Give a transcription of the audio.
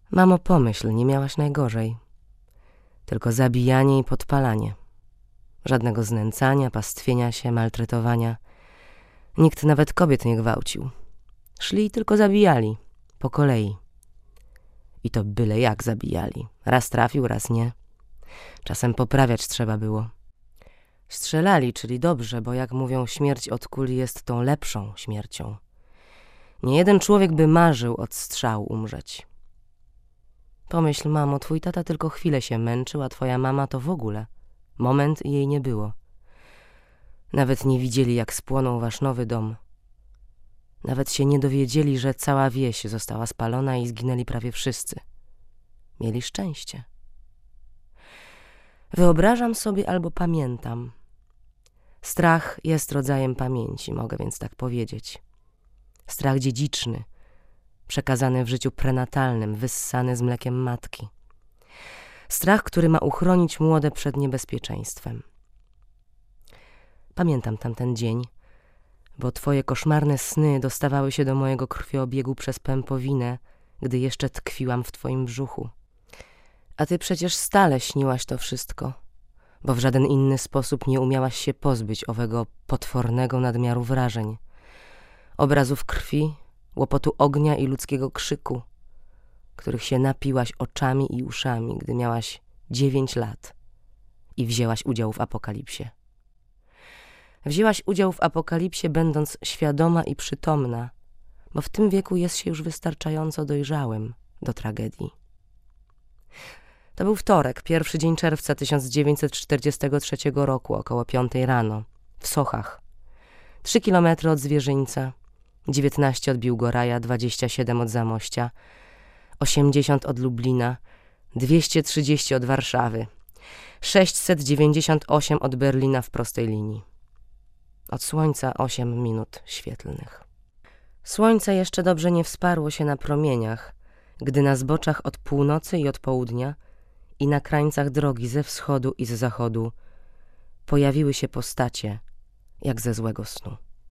Mamo, pomyśl, nie miałaś najgorzej. Tylko zabijanie i podpalanie. Żadnego znęcania, pastwienia się, maltretowania. Nikt nawet kobiet nie gwałcił. Szli i tylko zabijali, po kolei. I to byle jak zabijali. Raz trafił, raz nie. Czasem poprawiać trzeba było. Strzelali, czyli dobrze, bo jak mówią, śmierć od kuli jest tą lepszą śmiercią. Nie jeden człowiek by marzył od strzału umrzeć. Pomyśl, mamo, twój tata tylko chwilę się męczył, a twoja mama to w ogóle. Moment i jej nie było. Nawet nie widzieli, jak spłonął wasz nowy dom. Nawet się nie dowiedzieli, że cała wieś została spalona i zginęli prawie wszyscy. Mieli szczęście. Wyobrażam sobie albo pamiętam. Strach jest rodzajem pamięci, mogę więc tak powiedzieć. Strach dziedziczny, przekazany w życiu prenatalnym, wyssany z mlekiem matki. Strach, który ma uchronić młode przed niebezpieczeństwem. Pamiętam tamten dzień, bo twoje koszmarne sny dostawały się do mojego krwiobiegu przez pępowinę, gdy jeszcze tkwiłam w twoim brzuchu. A ty przecież stale śniłaś to wszystko, bo w żaden inny sposób nie umiałaś się pozbyć owego potwornego nadmiaru wrażeń. Obrazów krwi, łopotu ognia i ludzkiego krzyku, których się napiłaś oczami i uszami, gdy miałaś 9 lat i wzięłaś udział w apokalipsie. Wzięłaś udział w apokalipsie, będąc świadoma i przytomna, bo w tym wieku jest się już wystarczająco dojrzałym do tragedii. To był wtorek, 1 dzień czerwca 1943 roku, około 5 rano, w Sochach. 3 kilometry od Zwierzyńca, 19 od Biłgoraja, 27 od Zamościa, 80 od Lublina, 230 od Warszawy, 698 od Berlina w prostej linii. Od słońca 8 minut świetlnych. Słońce jeszcze dobrze nie wsparło się na promieniach, gdy na zboczach od północy i od południa i na krańcach drogi ze wschodu i z zachodu pojawiły się postacie jak ze złego snu.